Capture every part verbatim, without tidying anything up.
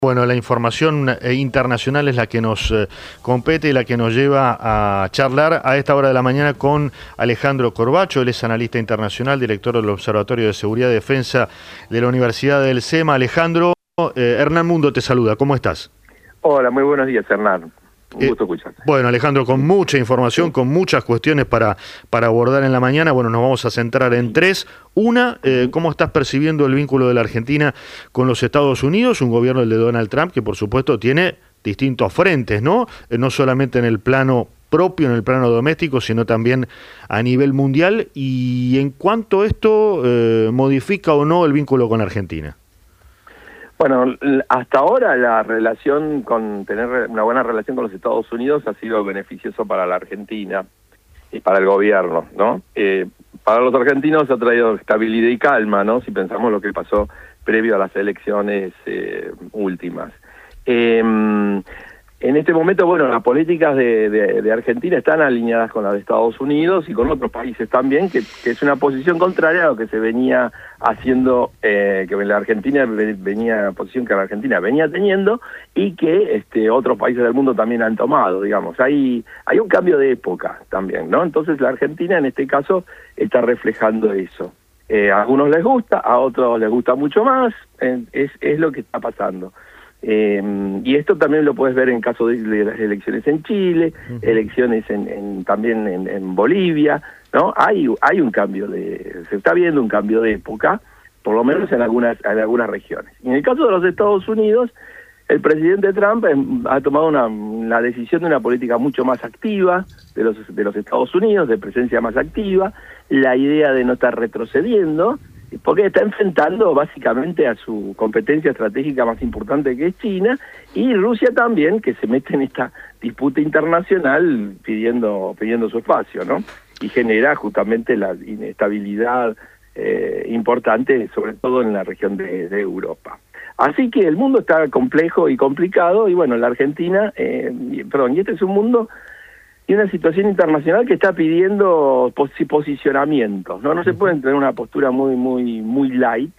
Bueno, la información eh, internacional es la que nos eh, compete y la que nos lleva a charlar a esta hora de la mañana con Alejandro Corbacho. Él es analista internacional, director del Observatorio de Seguridad y Defensa de la Universidad del SEMA. Alejandro, eh, Hernán Mundo te saluda. ¿Cómo estás? Hola, muy buenos días, Hernán. Un gusto escucharte. Eh, bueno, Alejandro, con mucha información, sí. con muchas cuestiones para, para abordar en la mañana. Bueno, nos vamos a centrar en tres. Una, eh, ¿cómo estás percibiendo el vínculo de la Argentina con los Estados Unidos? Un gobierno, el de Donald Trump, que por supuesto tiene distintos frentes, ¿no? Eh, no solamente en el plano propio, en el plano doméstico, sino también a nivel mundial. Y en cuanto esto eh, modifica o no el vínculo con Argentina. Bueno, hasta ahora la relación con tener una buena relación con los Estados Unidos ha sido beneficioso para la Argentina y para el gobierno, ¿no? Eh, para los argentinos ha traído estabilidad y calma, ¿no? Si pensamos lo que pasó previo a las elecciones eh, últimas. Eh, en este momento, bueno, las políticas de, de, de Argentina están alineadas con las de Estados Unidos y con otros países también, que, que es una posición contraria a lo que se venía haciendo, eh, que la Argentina venía, posición que la Argentina venía teniendo y que este, otros países del mundo también han tomado, digamos. Hay, hay un cambio de época también, ¿no? Entonces la Argentina en este caso está reflejando eso. Eh, a algunos les gusta, a otros les gusta mucho más, eh, es, es lo que está pasando. Eh, y esto también lo puedes ver en caso de, de las elecciones en Chile, uh-huh. elecciones en, en, también en, en Bolivia, ¿no? Hay, hay un cambio de, se está viendo un cambio de época, por lo menos en algunas, en algunas regiones. Y en el caso de los Estados Unidos, el presidente Trump eh, ha tomado una, la decisión de una política mucho más activa de los, de los Estados Unidos, de presencia más activa, la idea de no estar retrocediendo, porque está enfrentando básicamente a su competencia estratégica más importante, que es China, y Rusia también, que se mete en esta disputa internacional pidiendo pidiendo su espacio, ¿no? Y genera justamente la inestabilidad eh, importante, sobre todo en la región de, de Europa. Así que el mundo está complejo y complicado, y bueno, la Argentina, eh, perdón, y este es un mundo y una situación internacional que está pidiendo pos posicionamientos, ¿no? No se puede tener una postura muy, muy, muy light.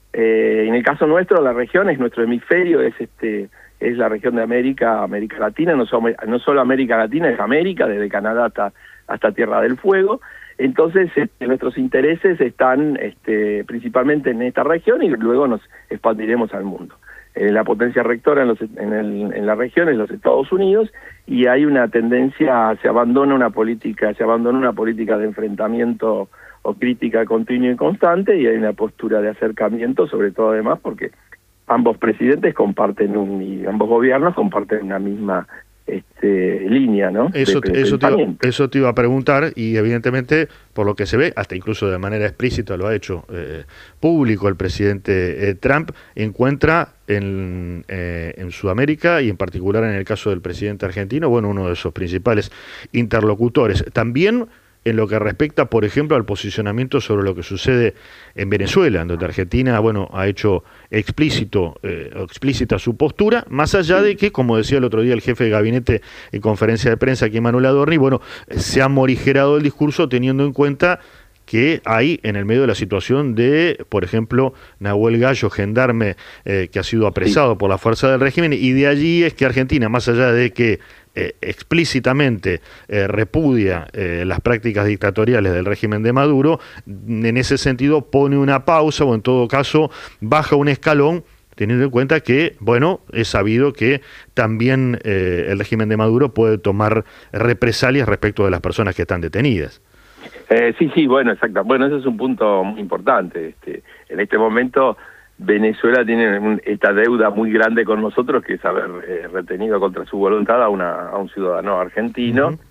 Eh, en el caso nuestro, la región es nuestro hemisferio, es este, es la región de América, América Latina, no, so, no solo América Latina, es América, desde Canadá hasta, hasta Tierra del Fuego. Entonces, este, nuestros intereses están este, principalmente en esta región y luego nos expandiremos al mundo. Eh, la potencia rectora en, los, en, el, en la región es los Estados Unidos, y hay una tendencia, se abandona una política, se abandona una política de enfrentamiento o crítica continua y constante, y hay una postura de acercamiento, sobre todo además porque ambos presidentes comparten un, y ambos gobiernos comparten una misma este, línea, ¿no? Eso, eso, te iba, eso te iba a preguntar, y evidentemente, por lo que se ve, hasta incluso de manera explícita lo ha hecho eh, público el presidente eh, Trump, encuentra en, eh, en Sudamérica, y en particular en el caso del presidente argentino, bueno, uno de sus principales interlocutores. También en lo que respecta, por ejemplo, al posicionamiento sobre lo que sucede en Venezuela, en donde Argentina, bueno, ha hecho explícito, eh, explícita su postura, más allá de que, como decía el otro día el jefe de gabinete en conferencia de prensa aquí, Manuel Adorni, bueno, se ha morigerado el discurso teniendo en cuenta que hay en el medio de la situación de, por ejemplo, Nahuel Gallo, gendarme eh, que ha sido apresado sí. por la fuerza del régimen, y de allí es que Argentina, más allá de que eh, explícitamente eh, repudia eh, las prácticas dictatoriales del régimen de Maduro, en ese sentido pone una pausa, o en todo caso baja un escalón, teniendo en cuenta que, bueno, es sabido que también eh, el régimen de Maduro puede tomar represalias respecto de las personas que están detenidas. Eh, sí, sí, bueno, exacto. Bueno, ese es un punto muy importante. Este, en este momento Venezuela tiene un, esta deuda muy grande con nosotros, que es haber eh, retenido contra su voluntad a, una, a un ciudadano argentino, uh-huh.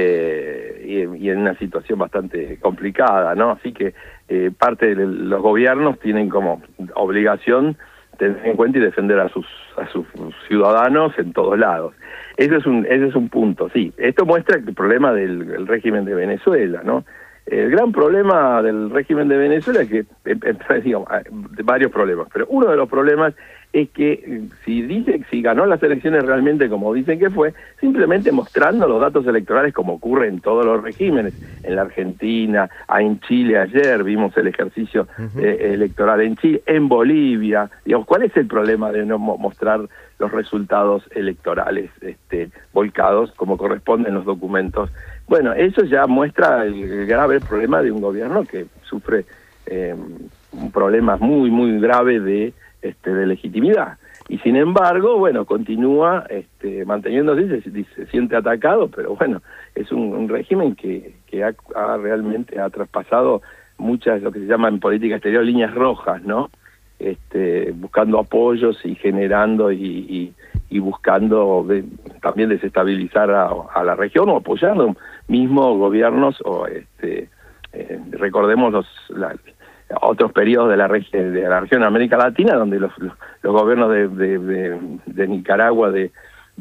eh, y, y en una situación bastante complicada, ¿no? Así que eh, parte de los gobiernos tienen como obligación tener en cuenta y defender a sus a sus ciudadanos en todos lados. Ese es un ese es un punto, sí. Esto muestra el problema del el régimen de Venezuela, ¿no? El gran problema del régimen de Venezuela es que, eh, digamos, varios problemas, pero uno de los problemas es que si dice si ganó las elecciones realmente como dicen que fue, simplemente mostrando los datos electorales como ocurre en todos los regímenes, en la Argentina, en Chile ayer vimos el ejercicio uh-huh. eh, electoral en Chile, en Bolivia, digamos, ¿cuál es el problema de no mostrar los resultados electorales este, volcados como corresponden los documentos? Bueno, eso ya muestra el grave problema de un gobierno que sufre eh, un problema muy, muy grave de, este, de legitimidad. Y sin embargo, bueno, continúa este, manteniéndose, se, se siente atacado, pero bueno, es un, un régimen que, que ha, ha realmente ha traspasado muchas, lo que se llama en política exterior, líneas rojas, ¿no? Este, buscando apoyos y generando y, y, y buscando de, también desestabilizar a, a la región o apoyando mismos gobiernos o este eh, recordemos los la, otros periodos de la región de la región de América Latina donde los, los, los gobiernos de, de, de, de Nicaragua, de,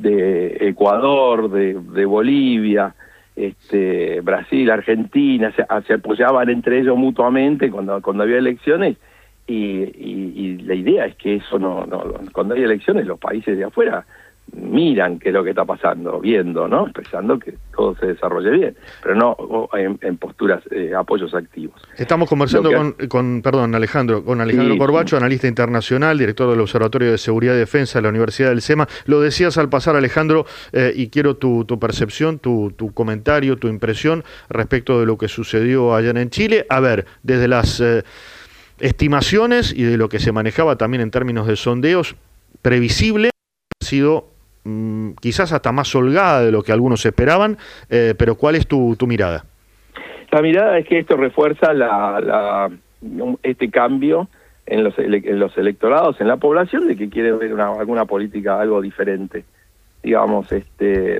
de Ecuador, de, de Bolivia, este Brasil, Argentina se, se apoyaban entre ellos mutuamente cuando cuando había elecciones. Y, y, y la idea es que eso no, no, cuando hay elecciones los países de afuera miran qué es lo que está pasando, viendo, ¿no? Pensando que todo se desarrolle bien, pero no en, en posturas, eh, apoyos activos. Estamos conversando que... con, con, perdón, Alejandro, con Alejandro sí, Corbacho, sí. analista internacional, director del Observatorio de Seguridad y Defensa de la Universidad del SEMA. Lo decías al pasar, Alejandro, eh, y quiero tu, tu percepción, tu, tu comentario, tu impresión respecto de lo que sucedió allá en Chile. A ver, desde las eh, estimaciones y de lo que se manejaba también en términos de sondeos, previsible, ha sido mmm, quizás hasta más holgada de lo que algunos esperaban, eh, pero ¿cuál es tu, tu mirada? La mirada es que esto refuerza la, la, este cambio en los, ele, en los electorados, en la población, de que quiere ver una, alguna política algo diferente. Digamos, este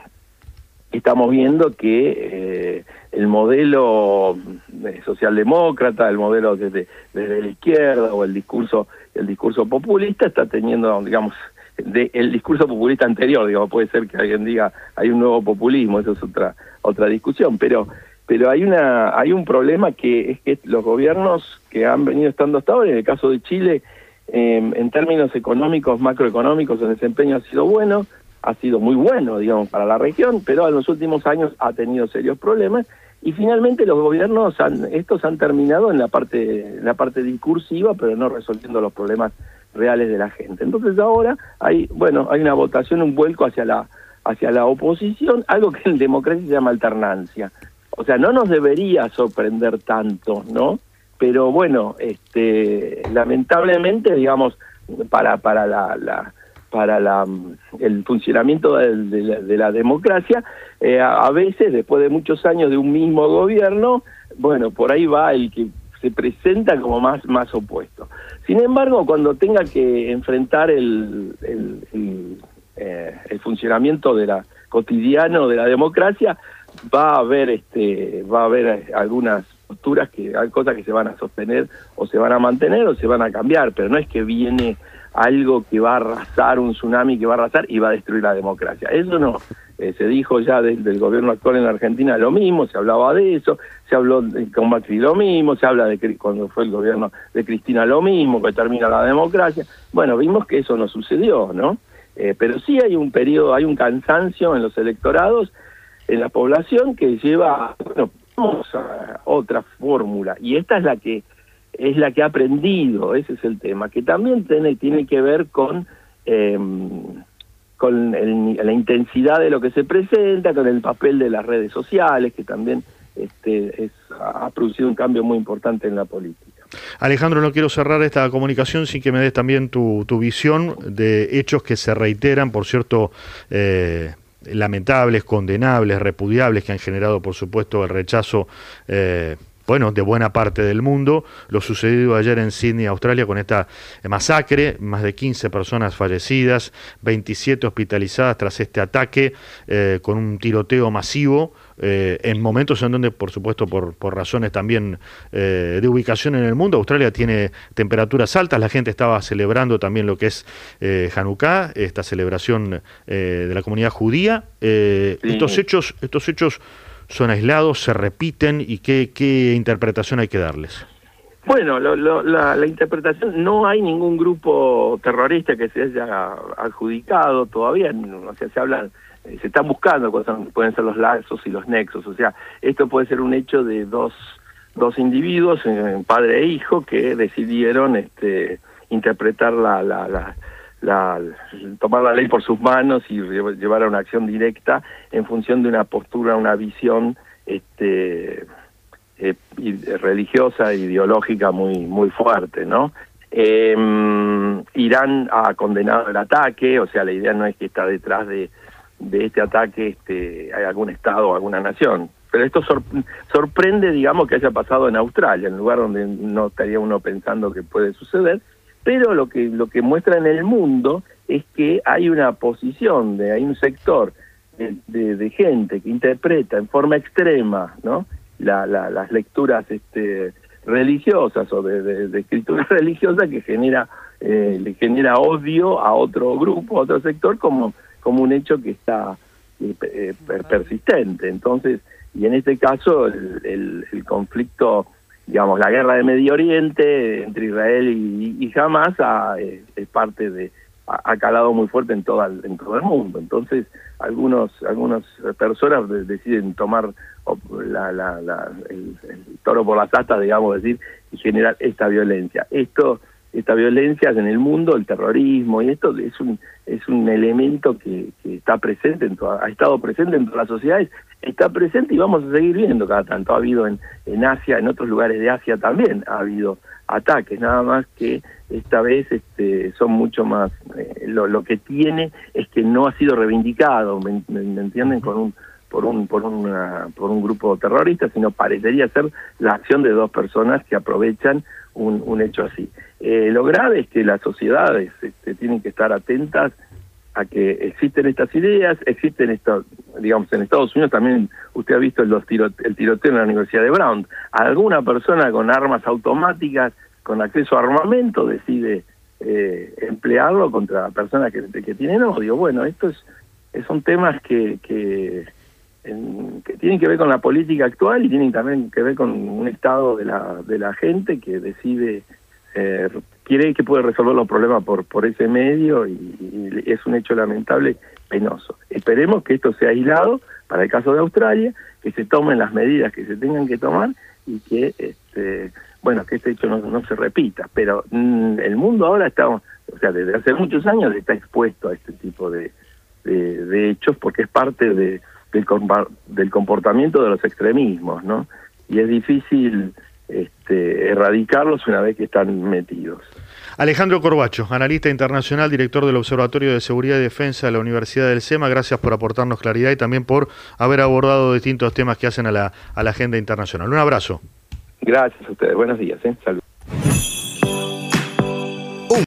estamos viendo que eh, el modelo socialdemócrata, el modelo desde, desde la izquierda o el discurso el discurso populista está teniendo, digamos, de, el discurso populista anterior, digamos, puede ser que alguien diga hay un nuevo populismo, eso es otra otra discusión, pero pero hay una hay un problema que es que los gobiernos que han venido estando hasta ahora, en el caso de Chile, eh, en términos económicos, macroeconómicos, el desempeño ha sido bueno, ha sido muy bueno, digamos, para la región, pero en los últimos años ha tenido serios problemas y finalmente los gobiernos han, estos han terminado en la parte en la parte discursiva, pero no resolviendo los problemas reales de la gente. Entonces ahora hay, bueno, hay una votación, un vuelco hacia la hacia la oposición, algo que en democracia se llama alternancia. O sea, no nos debería sorprender tanto, ¿no? Pero bueno, este lamentablemente, digamos, para para la, la para la, el funcionamiento de, de, la, de la democracia, eh, a, a veces, después de muchos años de un mismo gobierno, bueno, por ahí va el que se presenta como más, más opuesto. Sin embargo, cuando tenga que enfrentar el, el, el, eh, el funcionamiento de la cotidiano de la democracia, va a haber este va a haber algunas posturas, que hay cosas que se van a sostener o se van a mantener o se van a cambiar, pero no es que viene algo que va a arrasar, un tsunami que va a arrasar y va a destruir la democracia. Eso no. Eh, se dijo ya desde del gobierno actual en la Argentina lo mismo, se hablaba de eso, se habló de, con Macri lo mismo, se habla de cuando fue el gobierno de Cristina lo mismo, que termina la democracia. Bueno, vimos que eso no sucedió, ¿no? Eh, pero sí hay un periodo, hay un cansancio en los electorados, en la población, que lleva, bueno, vamos a otra fórmula, y esta es la que es la que ha aprendido, ese es el tema, que también tiene, tiene que ver con eh, con el, la intensidad de lo que se presenta, con el papel de las redes sociales, que también este, es, ha producido un cambio muy importante en la política. Alejandro, no quiero cerrar esta comunicación sin que me des también tu, tu visión de hechos que se reiteran, por cierto, eh, lamentables, condenables, repudiables, que han generado, por supuesto, el rechazo eh, bueno, de buena parte del mundo. Lo sucedido ayer en Sydney, Australia, con esta masacre, más de quince personas fallecidas, veintisiete hospitalizadas tras este ataque, eh, con un tiroteo masivo, eh, en momentos en donde, por supuesto, por, por razones también eh, de ubicación en el mundo, Australia tiene temperaturas altas, la gente estaba celebrando también lo que es eh, Hanukkah, esta celebración eh, de la comunidad judía. Eh, sí. Estos hechos, estos hechos son aislados, se repiten, y qué, qué interpretación hay que darles. Bueno, lo, lo, la, la interpretación, no hay ningún grupo terrorista que se haya adjudicado todavía, o sea, se hablan, se están buscando cuáles son, pueden ser los lazos y los nexos, o sea, esto puede ser un hecho de dos, dos individuos, eh, padre e hijo, que decidieron este, interpretar la, la, la, la, tomar la ley por sus manos y llevar a una acción directa en función de una postura, una visión este Eh, religiosa, ideológica muy muy fuerte, ¿no? Eh, Irán ha condenado el ataque, o sea, la idea no es que está detrás de, de este ataque este, hay algún estado o alguna nación, pero esto sor sorprende, digamos, que haya pasado en Australia, en un lugar donde no estaría uno pensando que puede suceder, pero lo que lo que muestra en el mundo es que hay una posición, de hay un sector de, de, de gente que interpreta en forma extrema, ¿no?, La, la, las lecturas este, religiosas o de, de, de escrituras religiosas que genera eh, le genera odio a otro grupo, a otro sector, como, como un hecho que está eh, eh, persistente. Entonces, y en este caso, el, el, el conflicto, digamos, la guerra de Medio Oriente entre Israel y, y Hamas ha, es, es parte de, ha, ha calado muy fuerte en, toda, en todo el mundo. Entonces, algunos algunas personas deciden tomar la, la, la, el, el toro por las astas, digamos, decir, y generar esta violencia. Esto, esta violencia en el mundo, el terrorismo, y esto es un es un elemento que, que está presente, en toda, ha estado presente en todas las sociedades, está presente y vamos a seguir viendo cada tanto. Ha habido en, en Asia, en otros lugares de Asia también ha habido ataques, nada más que esta vez este, son mucho más, eh, lo, lo que tiene es que no ha sido reivindicado, ¿me, me, me entienden? Con un, por un por una, por un grupo terrorista, sino parecería ser la acción de dos personas que aprovechan un, un hecho así. Eh, lo grave es que las sociedades este, tienen que estar atentas a que existen estas ideas, existen estos, digamos, en Estados Unidos también, usted ha visto los tiro, el tiroteo en la Universidad de Brown. Alguna persona con armas automáticas, con acceso a armamento, decide eh, emplearlo contra personas que, que tienen odio. Bueno, estos son temas que, que, en, que tienen que ver con la política actual y tienen también que ver con un estado de la, de la gente que decide, eh, quiere que puede resolver los problemas por, por ese medio y, y es un hecho lamentable, penoso. Esperemos que esto sea aislado para el caso de Australia, que se tomen las medidas que se tengan que tomar y que, este, bueno, que este hecho no, no se repita. Pero mmm, el mundo ahora está, o sea, desde hace muchos años está expuesto a este tipo de, de, de hechos porque es parte de, del, del comportamiento de los extremismos, ¿no? Y es difícil este, erradicarlos una vez que están metidos. Alejandro Corbacho, analista internacional, director del Observatorio de Seguridad y Defensa de la Universidad del SEMA, gracias por aportarnos claridad y también por haber abordado distintos temas que hacen a la, a la agenda internacional. Un abrazo. Gracias a ustedes, buenos días. ¿eh? Salud.